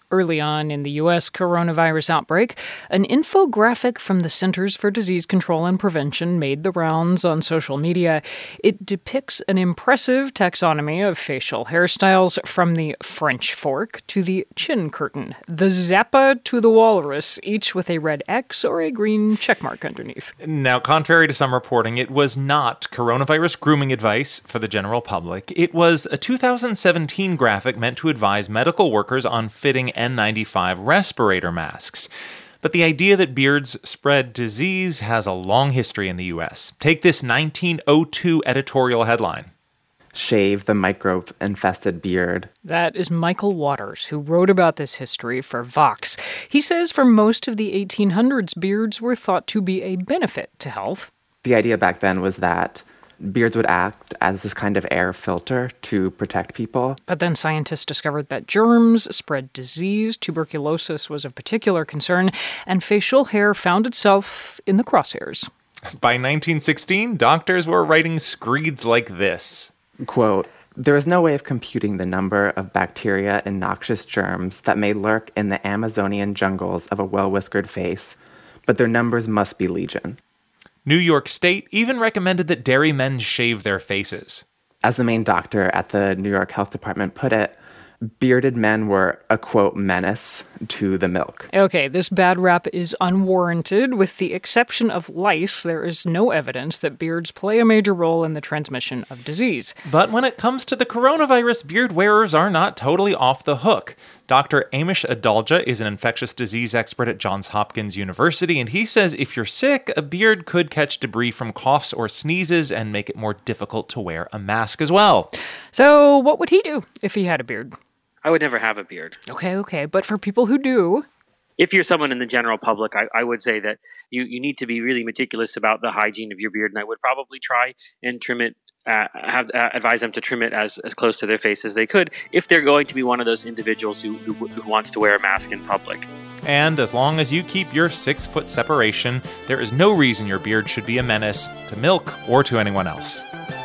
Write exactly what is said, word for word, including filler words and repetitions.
Early on in the U S coronavirus outbreak, an infographic from the Centers for Disease Control and Prevention made the rounds on social media. It depicts an impressive taxonomy of facial hairstyles from the French fork to the chin curtain, the Zappa to the walrus, each with a red X or a green checkmark underneath. Now, contrary to some reporting, it was not coronavirus grooming advice for the general public. It was a two thousand seventeen graphic meant to advise medical workers on fitting N ninety-five respirator masks. But the idea that beards spread disease has a long history in the U S. Take this nineteen oh two editorial headline. Shave the microbe-infested beard. That is Michael Waters, who wrote about this history for Vox. He says for most of the eighteen hundreds, beards were thought to be a benefit to health. The idea back then was that beards would act as this kind of air filter to protect people. But then scientists discovered that germs spread disease, tuberculosis was of particular concern, and facial hair found itself in the crosshairs. By nineteen sixteen, doctors were writing screeds like this. Quote, "There is no way of computing the number of bacteria and noxious germs that may lurk in the Amazonian jungles of a well-whiskered face, but their numbers must be legion." New York State even recommended that dairy men shave their faces. As the main doctor at the New York Health Department put it, bearded men were a, quote, menace to the milk. Okay, this bad rap is unwarranted. With the exception of lice, there is no evidence that beards play a major role in the transmission of disease. But when it comes to the coronavirus, beard wearers are not totally off the hook. Doctor Amish Adalja is an infectious disease expert at Johns Hopkins University, and he says if you're sick, a beard could catch debris from coughs or sneezes and make it more difficult to wear a mask as well. So what would he do if he had a beard? I would never have a beard. Okay, okay, but for people who do... If you're someone in the general public, I, I would say that you, you need to be really meticulous about the hygiene of your beard, and I would probably try and trim it, uh, have uh, advise them to trim it as, as close to their face as they could if they're going to be one of those individuals who, who, who wants to wear a mask in public. And as long as you keep your six-foot separation, there is no reason your beard should be a menace to milk or to anyone else.